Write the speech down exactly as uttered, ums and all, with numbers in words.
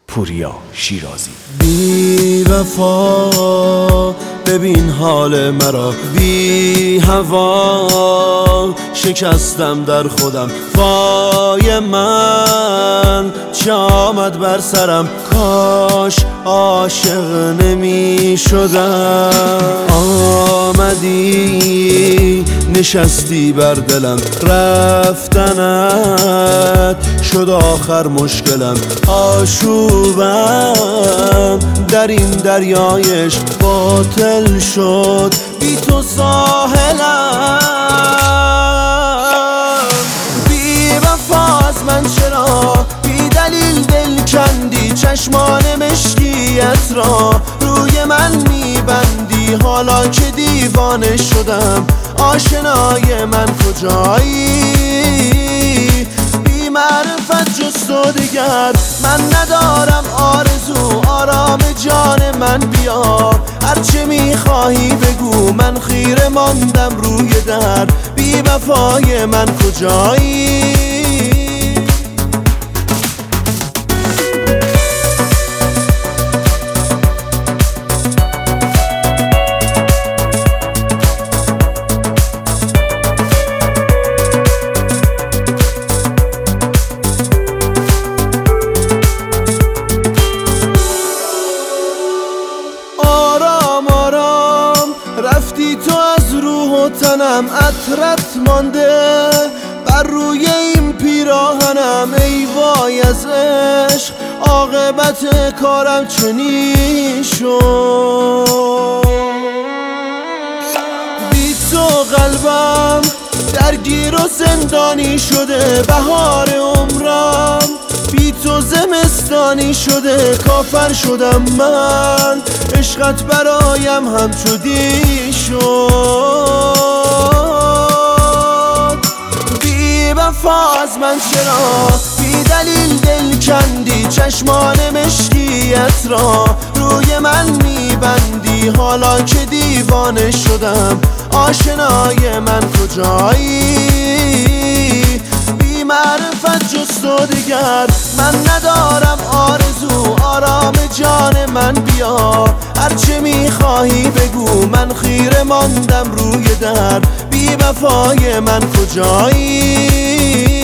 پوریا شیرازی. بی وفا ببین حال مرا، بی هوا شکستم در خودم. وای من چه آمد بر سرم، کاش عاشق نمی شدم. آمدی نشستی بر دلم، رفتنت شد آخر مشکلم. آشوبم در این دریایش باطل شد، بی تو ساحلم. بی وفا از من چرا بی دلیل دل کندی، چشمان مشکیت را روی من میبندی. حالا که دیوانه شدم آشنای من کجایی؟ بی معرفت جز تو دیگر من ندارم آرزو. آرام جان من بیا، هرچه میخواهی بگو، من خیره ماندم روی در. بی وفای من کجایی؟ رفتی تو از روح و تنم، عطرت مانده بر روی این پیراهنم. ای وای از عشق عاقبت کارم چنین شد. بی تو قلبم درگیر و زندانی شده، بهار عمرم بی تو زمستانی شده. کافر شدم من، عشقت برایم همچو دی شد. بی وفا از من چرا بی دلیل دل کندی، چشمان مشکیت را روی من میبندی. حالا که دیوانه شدم آشنای من کجایی؟ بی معرفت جز تو دیگر من ندارم آرزو. آرام جان من بیا، هرچه میخواهی بگو، من خیره ماندم روی در. بی وفای من کجایی؟